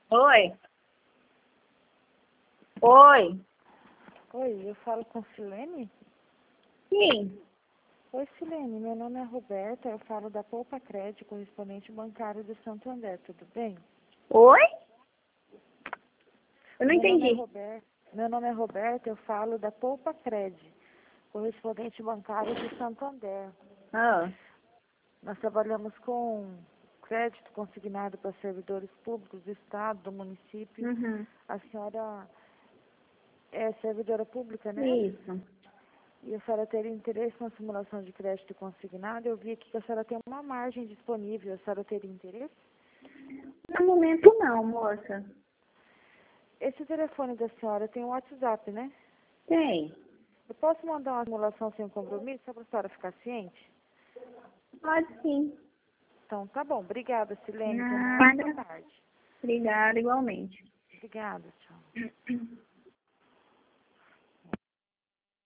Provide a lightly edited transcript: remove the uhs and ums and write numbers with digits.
Oi. Oi. Oi, eu falo com Silene? Sim. Oi, Silene, meu nome é Roberta, eu falo da Poupa Cred, correspondente bancário de Santo André, tudo bem? Oi? Eu não Meu nome é entendi. Roberta, eu falo da Poupa Cred, correspondente bancário de Santo André. Ah. Nós trabalhamos com crédito consignado para servidores públicos do Estado, do município. Uhum. A senhora é servidora pública, né? Isso. E a senhora teria interesse na simulação de crédito consignado? Eu vi aqui que a senhora tem uma margem disponível. A senhora teria interesse? No momento não, moça. Esse telefone da senhora tem um WhatsApp, né? Tem. Eu posso mandar uma simulação sem compromisso, só para a senhora ficar ciente? Pode sim. Então, tá bom. Obrigada, Silene. Tenha uma Nada. boa tarde. Obrigada, igualmente. Obrigada, tchau.